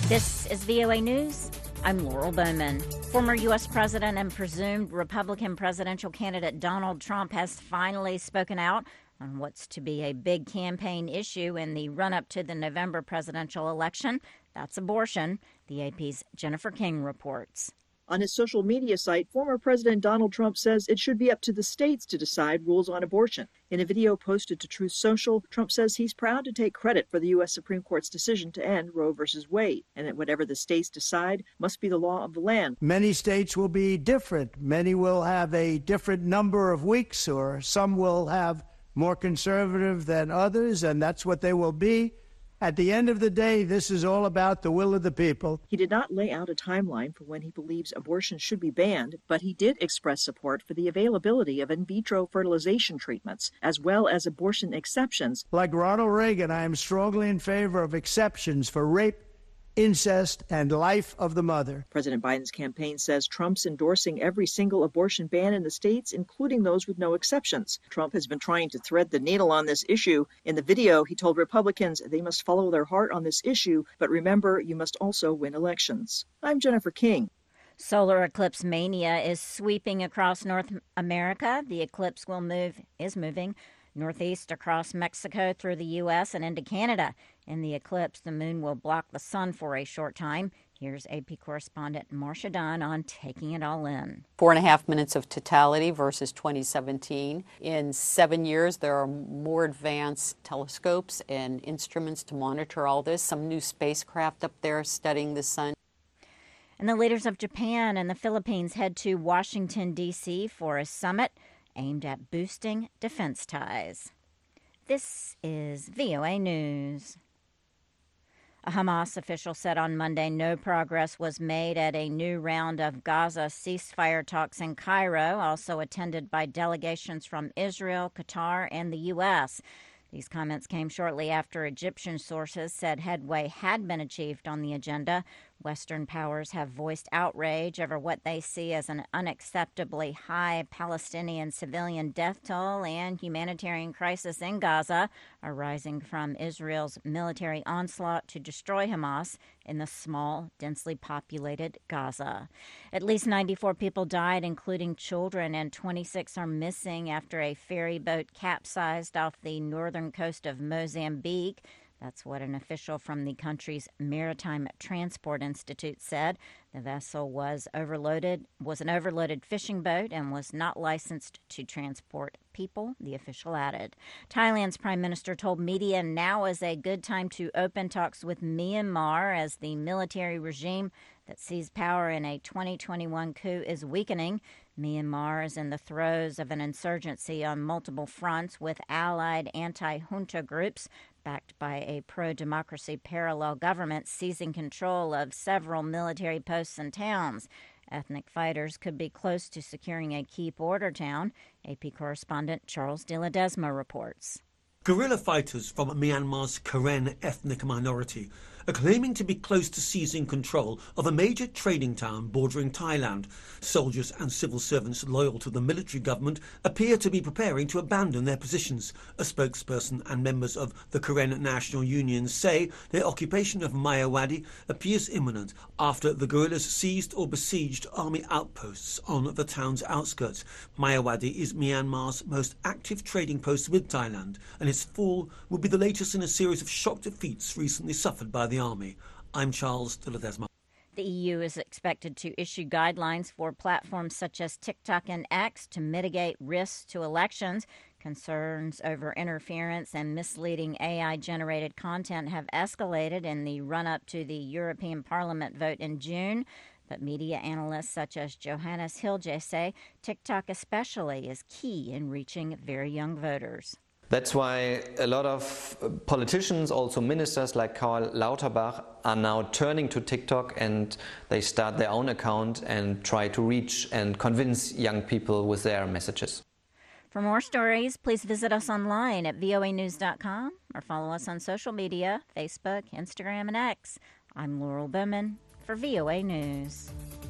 This is VOA News. I'm Laurel Bowman. Former U.S. President and presumed Republican presidential candidate Donald Trump has finally spoken out on what's to be a big campaign issue in the run-up to the November presidential election. That's abortion. The AP's Jennifer King reports. On his social media site, former President Donald Trump says it should be up to the states to decide rules on abortion. In a video posted to Truth Social, Trump says he's proud to take credit for the U.S. Supreme Court's decision to end Roe v. Wade, and that whatever the states decide must be the law of the land. Many states will be different. Many will have a different number of weeks, or some will have more conservative than others, and that's what they will be. At the end of the day, this is all about the will of the people. He did not lay out a timeline for when he believes abortion should be banned, but he did express support for the availability of in vitro fertilization treatments, as well as abortion exceptions. Like Ronald Reagan, I am strongly in favor of exceptions for rape, incest, and life of the mother. President Biden's campaign says Trump's endorsing every single abortion ban in the states, including those with no exceptions. Trump has been trying to thread the needle on this issue. In the video, he told Republicans they must follow their heart on this issue, but remember, you must also win elections. I'm Jennifer King. Solar eclipse mania is sweeping across North America. The eclipse is moving northeast across Mexico through the U.S. and into Canada. In the eclipse, the moon will block the sun for a short time. Here's AP correspondent Marcia Dunn on taking it all in. 4.5 minutes of totality versus 2017. In 7 years, there are more advanced telescopes and instruments to monitor all this. Some new spacecraft up there studying the sun. And the leaders of Japan and the Philippines head to Washington, D.C. for a summit aimed at boosting defense ties. This is VOA News. A Hamas official said on Monday no progress was made at a new round of Gaza ceasefire talks in Cairo, also attended by delegations from Israel, Qatar, and the U.S. These comments came shortly after Egyptian sources said headway had been achieved on the agenda. Western powers have voiced outrage over what they see as an unacceptably high Palestinian civilian death toll and humanitarian crisis in Gaza, arising from Israel's military onslaught to destroy Hamas in the small, densely populated Gaza. At least 94 people died, including children, and 26 are missing after a ferry boat capsized off the northern coast of Mozambique. That's what an official from the country's Maritime Transport Institute said. The vessel was an overloaded fishing boat and was not licensed to transport people, the official added. Thailand's prime minister told media now is a good time to open talks with Myanmar as the military regime that seized power in a 2021 coup is weakening. Myanmar is in the throes of an insurgency on multiple fronts with allied anti-junta groups backed by a pro-democracy parallel government seizing control of several military posts and towns. Ethnic fighters could be close to securing a key border town. AP correspondent Charles de Ledesma reports. Guerrilla fighters from Myanmar's Karen ethnic minority are claiming to be close to seizing control of a major trading town bordering Thailand. Soldiers and civil servants loyal to the military government appear to be preparing to abandon their positions. A spokesperson and members of the Karen National Union say their occupation of Mayawadi appears imminent after the guerrillas seized or besieged army outposts on the town's outskirts. Mayawadi is Myanmar's most active trading post with Thailand, and its fall will be the latest in a series of shock defeats recently suffered by the army. I'm Charles de Ledesma. The EU is expected to issue guidelines for platforms such as TikTok and X to mitigate risks to elections. Concerns over interference and misleading AI-generated content have escalated in the run-up to the European Parliament vote in June. But media analysts such as Johannes Hilge say TikTok especially is key in reaching very young voters. That's why a lot of politicians, also ministers like Karl Lauterbach, are now turning to TikTok and they start their own account and try to reach and convince young people with their messages. For more stories, please visit us online at voanews.com or follow us on social media, Facebook, Instagram, and X. I'm Laurel Bowman for VOA News.